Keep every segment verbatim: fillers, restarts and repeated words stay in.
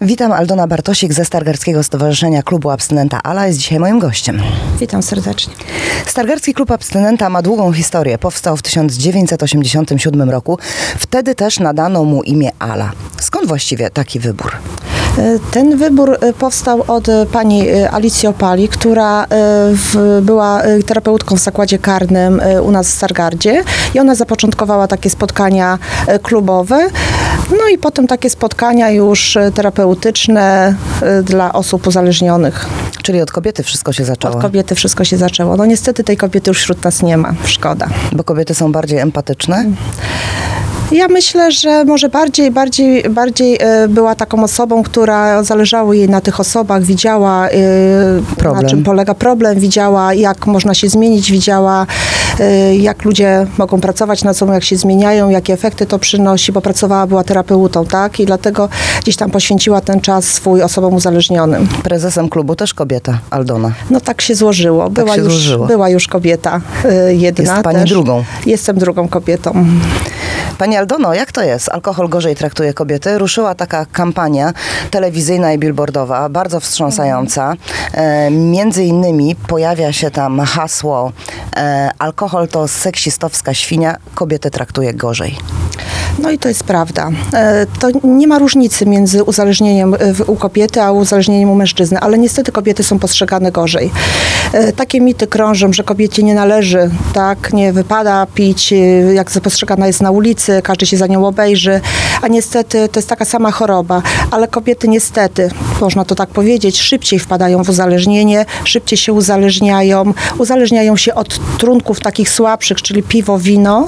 Witam, Aldona Bartosik ze Stargardzkiego Stowarzyszenia Klubu Abstynenta Ala jest dzisiaj moim gościem. Witam serdecznie. Stargardzki Klub Abstynenta ma długą historię. Powstał w tysiąc dziewięćset osiemdziesiątym siódmym roku. Wtedy też nadano mu imię Ala. Skąd właściwie taki wybór? Ten wybór powstał od pani Alicji Opali, która w, była terapeutką w zakładzie karnym u nas w Stargardzie i ona zapoczątkowała takie spotkania klubowe, no i potem takie spotkania już terapeutyczne dla osób uzależnionych. Czyli od kobiety wszystko się zaczęło? Od kobiety wszystko się zaczęło. No niestety tej kobiety już wśród nas nie ma. Szkoda. Bo kobiety są bardziej empatyczne? Ja myślę, że może bardziej, bardziej, bardziej była taką osobą, która zależało jej na tych osobach, widziała problem. Na czym polega problem, widziała jak można się zmienić, widziała jak ludzie mogą pracować nad sobą, jak się zmieniają, jakie efekty to przynosi, bo pracowała, była terapeutą, tak? I dlatego gdzieś tam poświęciła ten czas swój osobom uzależnionym. Prezesem klubu też kobieta, Aldona. No tak się złożyło. Była, tak się już, złożyło. była już kobieta jedna. Jest pani też. drugą. Jestem drugą kobietą. Pani Aldono, jak to jest? Alkohol gorzej traktuje kobiety. Ruszyła taka kampania telewizyjna i billboardowa, bardzo wstrząsająca. E, między innymi pojawia się tam hasło e, alkohol to seksistowska świnia, kobiety traktuje gorzej. No i to jest prawda. E, to nie ma różnicy między uzależnieniem w, u kobiety, a uzależnieniem u mężczyzny, ale niestety kobiety są postrzegane gorzej. E, takie mity krążą, że kobiecie nie należy, tak, nie wypada pić, jak postrzegana jest na ulicy, każdy się za nią obejrzy, a niestety to jest taka sama choroba, ale kobiety niestety, można to tak powiedzieć, szybciej wpadają w uzależnienie, szybciej się uzależniają, uzależniają się od trunków takich słabszych, czyli piwo, wino.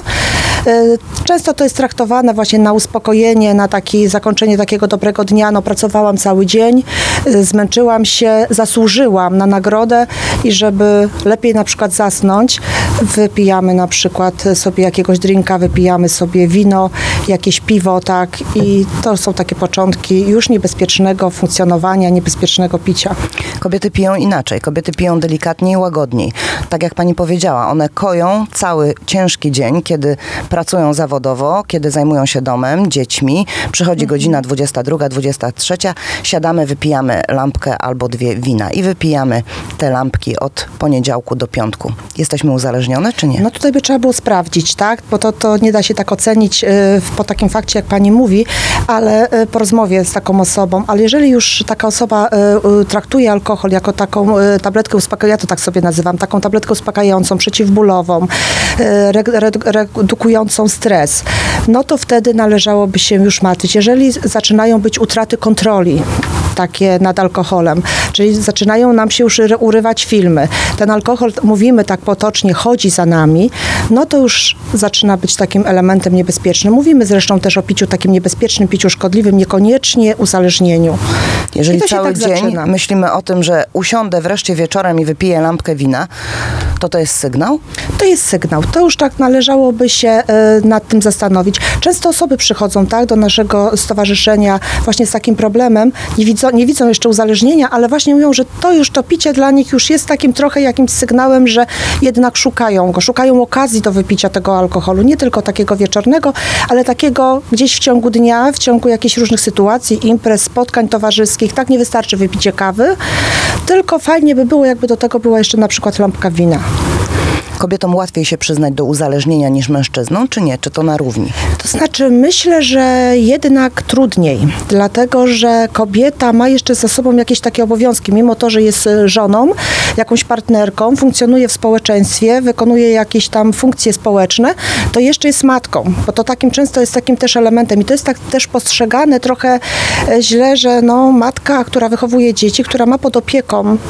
Często to jest traktowane właśnie na uspokojenie, na takie zakończenie takiego dobrego dnia. No, pracowałam cały dzień, zmęczyłam się, zasłużyłam na nagrodę i żeby lepiej na przykład zasnąć, wypijamy na przykład sobie jakiegoś drinka, wypijamy sobie wino, jakieś piwo, tak, i to są takie początki już niebezpiecznego funkcjonowania, niebezpiecznego picia. Kobiety piją inaczej, kobiety piją delikatniej, łagodniej. Tak jak pani powiedziała, one koją cały ciężki dzień, kiedy pracują zawodowo, kiedy zajmują się domem, dziećmi. Przychodzi godzina dwudziesta druga, dwudziesta trzecia, siadamy, wypijamy lampkę albo dwie wina i wypijamy te lampki od poniedziałku do piątku. Jesteśmy uzależnione, czy nie? No tutaj by trzeba było sprawdzić, tak? Bo to, to nie da się tak ocenić y, po takim fakcie, jak pani mówi, ale y, po rozmowie z taką osobą. Ale jeżeli już taka osoba y, y, traktuje alkohol jako taką y, tabletkę uspokajającą, ja to tak sobie nazywam, taką tabletkę uspokajającą, przeciwbólową, y, re, re, redukującą stres, no to wtedy należałoby się już martwić. Jeżeli zaczynają być utraty kontroli takie nad alkoholem, czyli zaczynają nam się już urywać filmy, ten alkohol, mówimy tak potocznie, chodzi za nami, no to już zaczyna być takim elementem niebezpiecznym. Mówimy zresztą też o piciu takim niebezpiecznym, piciu szkodliwym, niekoniecznie uzależnieniu. Jeżeli cały tak dzień zaczyna. myślimy o tym, że usiądę wreszcie wieczorem i wypiję lampkę wina, to to jest sygnał? To jest sygnał. To już tak należałoby się y, nad tym zastanowić. Często osoby przychodzą, tak, do naszego stowarzyszenia właśnie z takim problemem, nie widzą, nie widzą jeszcze uzależnienia, ale właśnie mówią, że to już to picie dla nich już jest takim trochę jakimś sygnałem, że jednak szukają go, szukają okazji do wypicia tego alkoholu, nie tylko takiego wieczornego, ale takiego gdzieś w ciągu dnia, w ciągu jakichś różnych sytuacji, imprez, spotkań towarzyskich. Tak nie wystarczy wypicie kawy, tylko fajnie by było, jakby do tego była jeszcze na przykład lampka wina. Kobietom łatwiej się przyznać do uzależnienia niż mężczyznom, czy nie? Czy to na równi? To znaczy, myślę, że jednak trudniej, dlatego, że kobieta ma jeszcze za sobą jakieś takie obowiązki, mimo to, że jest żoną, jakąś partnerką, funkcjonuje w społeczeństwie, wykonuje jakieś tam funkcje społeczne, to jeszcze jest matką, bo to takim często jest takim też elementem i to jest tak też postrzegane trochę źle, że no matka, która wychowuje dzieci, która ma pod opieką y,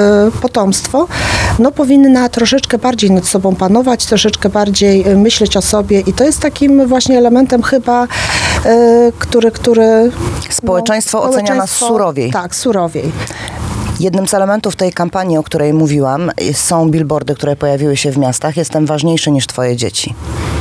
potomstwo, no powinna troszeczkę bardziej nad sobą panować, troszeczkę bardziej myśleć o sobie i to jest takim właśnie elementem chyba, y, który, który... Społeczeństwo no, ocenia nas surowiej. Tak, surowiej. Jednym z elementów tej kampanii, o której mówiłam, są billboardy, które pojawiły się w miastach. Jestem ważniejszy niż twoje dzieci.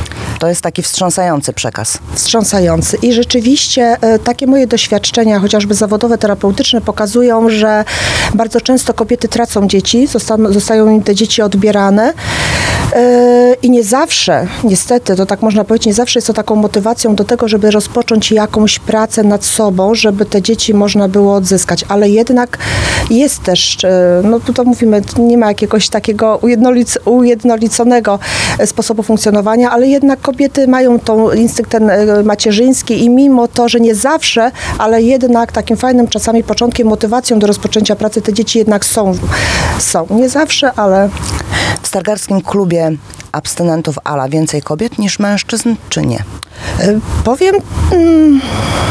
To jest taki wstrząsający przekaz. Wstrząsający. I rzeczywiście e, takie moje doświadczenia, chociażby zawodowe, terapeutyczne, pokazują, że bardzo często kobiety tracą dzieci, zostaną, zostają im te dzieci odbierane. I nie zawsze, niestety, to tak można powiedzieć, nie zawsze jest to taką motywacją do tego, żeby rozpocząć jakąś pracę nad sobą, żeby te dzieci można było odzyskać, ale jednak jest też, no tu to mówimy, nie ma jakiegoś takiego ujednolic- ujednoliconego sposobu funkcjonowania, ale jednak kobiety mają tą instynkt ten macierzyński i mimo to, że nie zawsze, ale jednak takim fajnym czasami początkiem, motywacją do rozpoczęcia pracy te dzieci jednak są. Są. Nie zawsze, ale... W Stargardzkim Klubie Abstynentów Ala więcej kobiet niż mężczyzn, czy nie? Y, powiem... Mm,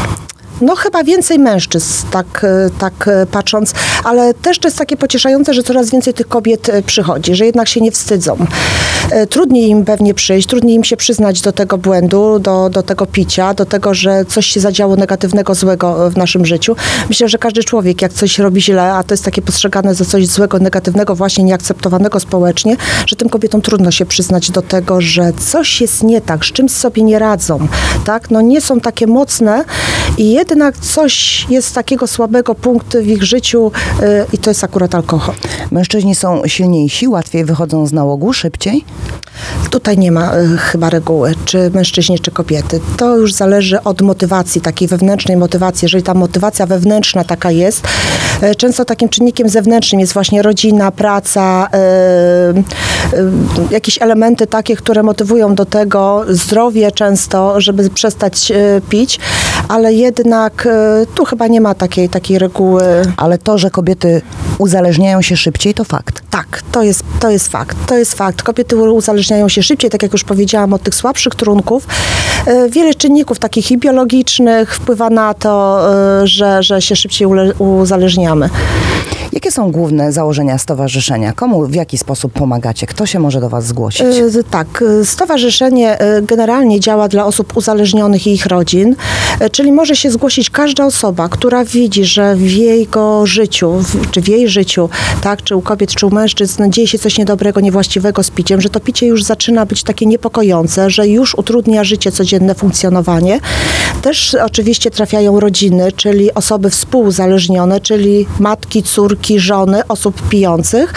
No chyba więcej mężczyzn, tak, tak patrząc, ale też to jest takie pocieszające, że coraz więcej tych kobiet przychodzi, że jednak się nie wstydzą. Trudniej im pewnie przyjść, trudniej im się przyznać do tego błędu, do, do tego picia, do tego, że coś się zadziało negatywnego, złego w naszym życiu. Myślę, że każdy człowiek, jak coś robi źle, a to jest takie postrzegane za coś złego, negatywnego, właśnie nieakceptowanego społecznie, że tym kobietom trudno się przyznać do tego, że coś jest nie tak, z czymś sobie nie radzą, tak? No nie są takie mocne i jednak coś jest takiego słabego punktu w ich życiu yy, i to jest akurat alkohol. Mężczyźni są silniejsi, łatwiej wychodzą z nałogu, szybciej? Tutaj nie ma y, chyba reguły, czy mężczyźni, czy kobiety. To już zależy od motywacji, takiej wewnętrznej motywacji. Jeżeli ta motywacja wewnętrzna taka jest, y, często takim czynnikiem zewnętrznym jest właśnie rodzina, praca, y, y, jakieś elementy takie, które motywują do tego, zdrowie często, żeby przestać y, pić, ale jednak y, tu chyba nie ma takiej, takiej reguły. Ale to, że kobiety uzależniają się szybciej, to fakt. Tak, to jest, to jest fakt. To jest fakt. Kobiety uzależniają się szybciej, tak jak już powiedziałam, od tych słabszych trunków. E, wiele czynników takich i biologicznych wpływa na to, e, że, że się szybciej ule, uzależniamy. Jakie są główne założenia stowarzyszenia? Komu, w jaki sposób pomagacie? Kto się może do was zgłosić? E, tak, stowarzyszenie e, generalnie działa dla osób uzależnionych i ich rodzin, e, czyli może się zgłosić każda osoba, która widzi, że w jego życiu, w, czy w jej życiu, tak, czy u kobiet, czy u mężczyzn dzieje się coś niedobrego, niewłaściwego z piciem, że to picie już zaczyna być takie niepokojące, że już utrudnia życie codzienne, funkcjonowanie. Też oczywiście trafiają rodziny, czyli osoby współuzależnione, czyli matki, córki, żony osób pijących.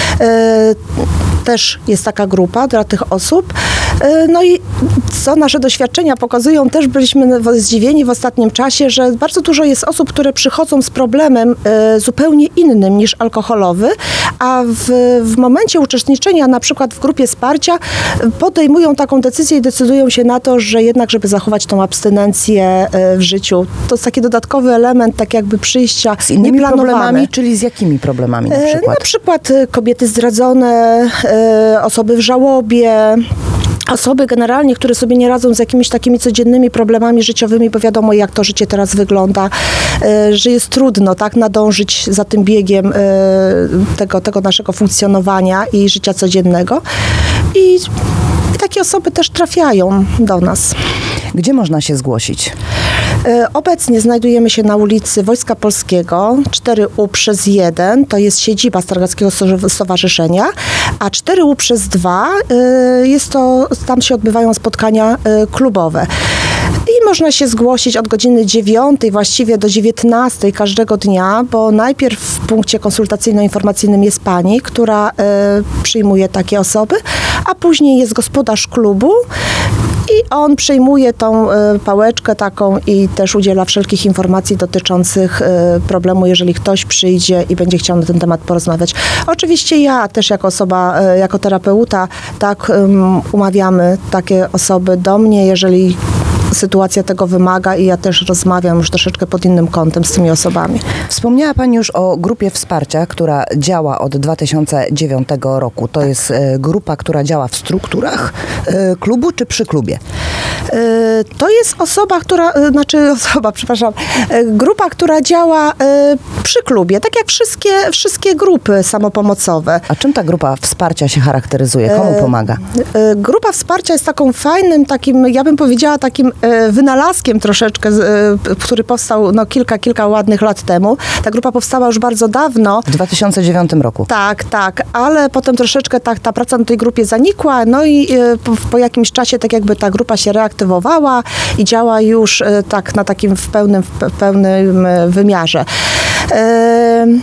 E, też jest taka grupa dla tych osób. E, no i co nasze doświadczenia pokazują, też byliśmy zdziwieni w ostatnim czasie, że bardzo dużo jest osób, które przychodzą z problemem e, zupełnie innym niż alkoholowy, a w, w momencie uczestniczenia na przykład w grupie wsparcia podejmują taką decyzję i decydują się na to, że jednak, żeby zachować tą abstynencję e, w życiu. To jest taki dodatkowy element, tak jakby przyjścia z innymi nieplanowany. problemami, czyli z jakimi problemami na przykład? E, na przykład e, kobiety zdradzone, e, osoby w żałobie, osoby generalnie, które sobie nie radzą z jakimiś takimi codziennymi problemami życiowymi, bo wiadomo, jak to życie teraz wygląda, e, że jest trudno tak nadążyć za tym biegiem e, tego, tego naszego funkcjonowania i życia codziennego. I, I takie osoby też trafiają do nas. Gdzie można się zgłosić? E, Obecnie znajdujemy się na ulicy Wojska Polskiego, cztery U przez jeden, to jest siedziba Stargardzkiego Stowarzyszenia, a cztery U przez dwa e, jest to, tam się odbywają spotkania e, klubowe. I można się zgłosić od godziny dziewiątej właściwie do dziewiętnastej każdego dnia, bo najpierw w punkcie konsultacyjno-informacyjnym jest pani, która e, przyjmuje takie osoby, a później jest gospodarz klubu i on przejmuje tą e, pałeczkę taką i też udziela wszelkich informacji dotyczących e, problemu, jeżeli ktoś przyjdzie i będzie chciał na ten temat porozmawiać. Oczywiście ja też jako osoba, e, jako terapeuta, tak um, umawiamy takie osoby do mnie, jeżeli sytuacja tego wymaga i ja też rozmawiam już troszeczkę pod innym kątem z tymi osobami. Wspomniała pani już o grupie wsparcia, która działa od dwa tysiące dziewiątego roku. To jest e, grupa, która działa w strukturach e, klubu czy przy klubie? E, to jest osoba, która, e, znaczy osoba, przepraszam, e, grupa, która działa e, przy klubie, tak jak wszystkie, wszystkie grupy samopomocowe. A czym ta grupa wsparcia się charakteryzuje? Komu pomaga? E, grupa wsparcia jest taką fajnym, takim, ja bym powiedziała, takim e, wynalazkiem troszeczkę, e, który powstał no, kilka, kilka ładnych lat temu. Ta grupa powstała już bardzo dawno. W dwa tysiące dziewiątym roku. Tak, tak, ale potem troszeczkę ta, ta praca na tej grupie zanikła, no i e, po, po jakimś czasie tak jakby ta grupa się reaktywowała i działa już e, tak na takim w pełnym, w pełnym e, wymiarze. E,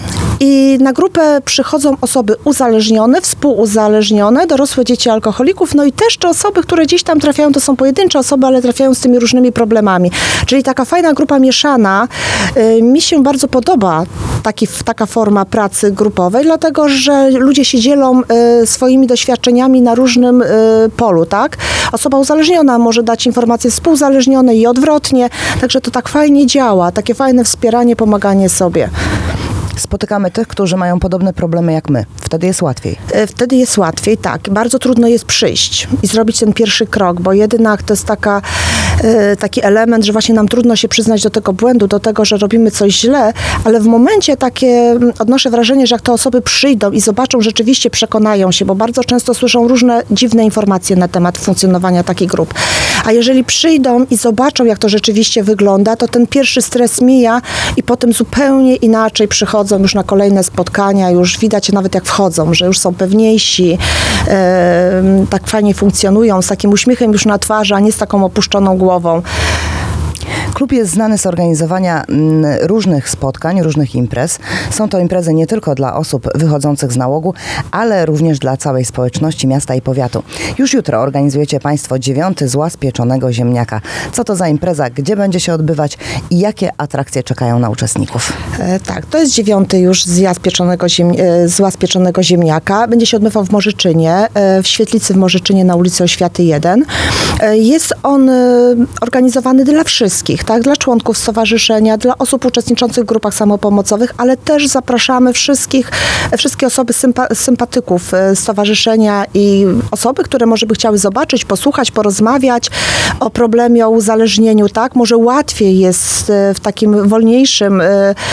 I na grupę przychodzą osoby uzależnione, współuzależnione, dorosłe dzieci alkoholików, no i też te osoby, które gdzieś tam trafiają, to są pojedyncze osoby, ale trafiają z tymi różnymi problemami. Czyli taka fajna grupa mieszana. Y, mi się bardzo podoba taki, taka forma pracy grupowej, dlatego, że ludzie się dzielą y, swoimi doświadczeniami na różnym y, polu, tak? Osoba uzależniona może dać informacje współuzależnione i odwrotnie, także to tak fajnie działa, takie fajne wspieranie, pomaganie sobie. Spotykamy tych, którzy mają podobne problemy jak my. Wtedy jest łatwiej. Wtedy jest łatwiej, tak. Bardzo trudno jest przyjść i zrobić ten pierwszy krok, bo jednak to jest taka, taki element, że właśnie nam trudno się przyznać do tego błędu, do tego, że robimy coś źle, ale w momencie takie odnoszę wrażenie, że jak te osoby przyjdą i zobaczą, rzeczywiście przekonają się, bo bardzo często słyszą różne dziwne informacje na temat funkcjonowania takich grup. A jeżeli przyjdą i zobaczą, jak to rzeczywiście wygląda, to ten pierwszy stres mija i potem zupełnie inaczej przychodzą już na kolejne spotkania, już widać nawet jak wchodzą, że już są pewniejsi, e, tak fajnie funkcjonują, z takim uśmiechem już na twarzy, a nie z taką opuszczoną głową. Klub jest znany z organizowania mm, różnych spotkań, różnych imprez. Są to imprezy nie tylko dla osób wychodzących z nałogu, ale również dla całej społeczności miasta i powiatu. Już jutro organizujecie Państwo dziewiąty złaz pieczonego ziemniaka. Co to za impreza, gdzie będzie się odbywać i jakie atrakcje czekają na uczestników? E, tak, to jest dziewiąty już zjazd pieczonego ziem, e, złaz pieczonego ziemniaka. Będzie się odbywał w Morzyczynie, e, w Świetlicy w Morzyczynie na ulicy Oświaty jeden. E, jest on e, organizowany dla wszystkich, tak, dla członków stowarzyszenia, dla osób uczestniczących w grupach samopomocowych, ale też zapraszamy wszystkich, wszystkie osoby sympa- sympatyków stowarzyszenia i osoby, które może by chciały zobaczyć, posłuchać, porozmawiać o problemie, o uzależnieniu, tak? Może łatwiej jest w takim wolniejszym,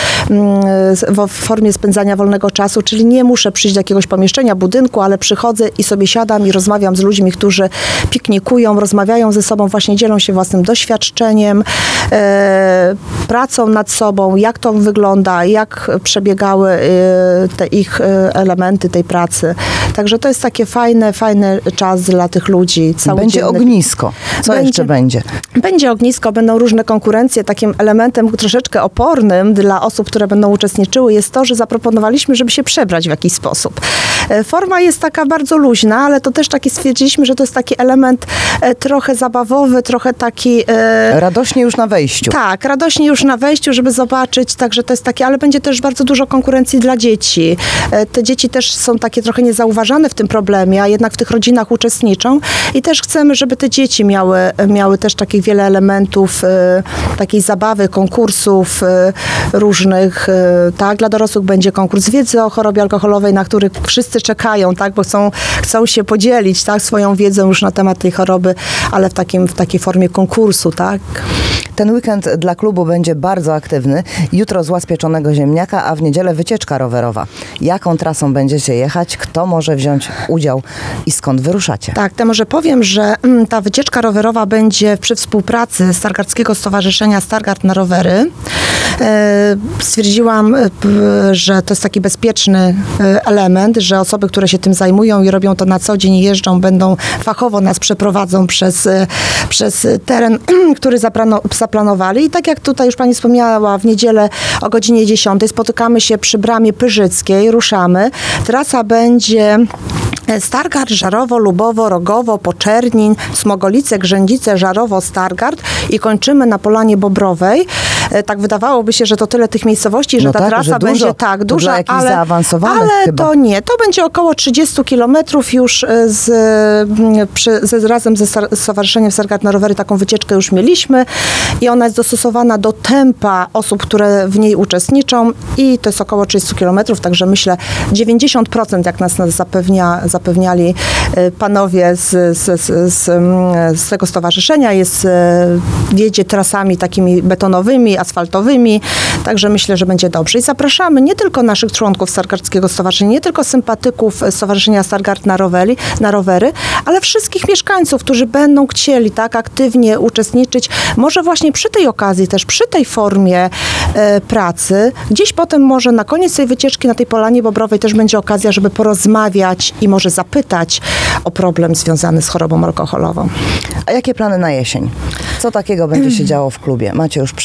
w formie spędzania wolnego czasu, czyli nie muszę przyjść do jakiegoś pomieszczenia, budynku, ale przychodzę i sobie siadam i rozmawiam z ludźmi, którzy piknikują, rozmawiają ze sobą, właśnie dzielą się własnym doświadczeniem, E, pracą nad sobą, jak to wygląda, jak przebiegały e, te ich e, elementy tej pracy. Także to jest takie fajne, fajny czas dla tych ludzi. Będzie ognisko. Co będzie, jeszcze będzie? Będzie ognisko, będą różne konkurencje. Takim elementem troszeczkę opornym dla osób, które będą uczestniczyły, jest to, że zaproponowaliśmy, żeby się przebrać w jakiś sposób. E, forma jest taka bardzo luźna, ale to też taki stwierdziliśmy, że to jest taki element e, trochę zabawowy, trochę taki... E, Radośnie już na wejściu. Tak, radośnie już na wejściu, żeby zobaczyć, także to jest takie, ale będzie też bardzo dużo konkurencji dla dzieci. Te dzieci też są takie trochę niezauważane w tym problemie, a jednak w tych rodzinach uczestniczą i też chcemy, żeby te dzieci miały, miały też takich wiele elementów e, takiej zabawy, konkursów e, różnych, e, tak, dla dorosłych będzie konkurs wiedzy o chorobie alkoholowej, na który wszyscy czekają, tak, bo chcą, chcą się podzielić, tak, swoją wiedzą już na temat tej choroby, ale w takim, w takiej formie konkursu, tak. Ten weekend dla klubu będzie bardzo aktywny. Jutro złaz pieczonego ziemniaka, a w niedzielę wycieczka rowerowa. Jaką trasą będziecie jechać? Kto może wziąć udział i skąd wyruszacie? Tak, to może powiem, że mm, ta wycieczka rowerowa będzie przy współpracy Stargardzkiego Stowarzyszenia Stargard na rowery. E, stwierdziłam, e, że to jest taki bezpieczny e, element, że osoby, które się tym zajmują i robią to na co dzień, jeżdżą, będą fachowo nas przeprowadzą przez, e, przez teren, który zaplano, zaplanowali. I tak jak tutaj już pani wspomniała, w niedzielę o godzinie dziesiątej spotykamy się przy Bramie Pyrzyckiej, ruszamy. Trasa będzie Stargard, Żarowo, Lubowo, Rogowo, Poczernin, Smogolice, Grzędzice, Żarowo, Stargard i kończymy na Polanie Bobrowej. Tak wydawałoby się, że to tyle tych miejscowości, że no ta tak, trasa że będzie dużo, tak to duża, dla ale, zaawansowanych ale chyba. to nie. To będzie około trzydzieści kilometrów już z, przy, z, razem ze Stowarzyszeniem Stargard na rowery taką wycieczkę już mieliśmy i ona jest dostosowana do tempa osób, które w niej uczestniczą i to jest około trzydzieści kilometrów, także myślę dziewięćdziesiąt procent jak nas, nas zapewnia, zapewniali panowie z, z, z, z, z tego stowarzyszenia, jest, jedzie trasami takimi betonowymi, asfaltowymi, także myślę, że będzie dobrze. I zapraszamy nie tylko naszych członków Stargardzkiego Stowarzyszenia, nie tylko sympatyków Stowarzyszenia Stargard na rowery, na rowery, ale wszystkich mieszkańców, którzy będą chcieli tak aktywnie uczestniczyć, może właśnie przy tej okazji, też przy tej formie e, pracy, gdzieś potem może na koniec tej wycieczki na tej Polanie Bobrowej też będzie okazja, żeby porozmawiać i może zapytać o problem związany z chorobą alkoholową. A jakie plany na jesień? Co takiego będzie się działo w klubie? Macie już przewidziane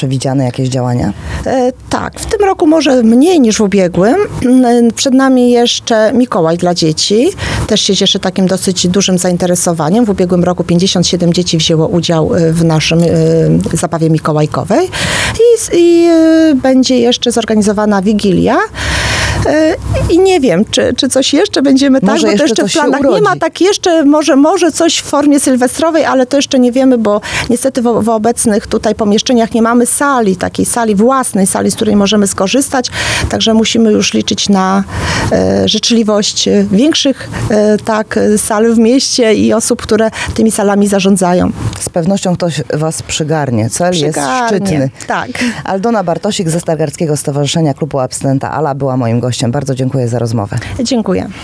jakieś działania? E, tak, w tym roku może mniej niż w ubiegłym. E, Przed nami jeszcze Mikołaj dla dzieci. Też się cieszy takim dosyć dużym zainteresowaniem. W ubiegłym roku pięćdziesiąt siedem dzieci wzięło udział e, w naszym e, zabawie mikołajkowej. I, i e, będzie jeszcze zorganizowana Wigilia. E, I nie wiem, czy, czy coś jeszcze będziemy tak, Może bo to jeszcze jeszcze w coś się planach nie ma urodzi. tak jeszcze, może, może coś w formie sylwestrowej, ale to jeszcze nie wiemy, bo niestety w, w obecnych tutaj pomieszczeniach nie mamy sali, takiej sali własnej, sali, z której możemy skorzystać, także musimy już liczyć na e, życzliwość e, większych e, tak, sal w mieście i osób, które tymi salami zarządzają. Z pewnością ktoś was przygarnie. Cel Przygarnie, jest szczytny. tak. Aldona Bartosik ze Stargardzkiego Stowarzyszenia Klubu Abstynenta Ala była moim gościem. Bardzo dziękuję za rozmowę. Dziękuję.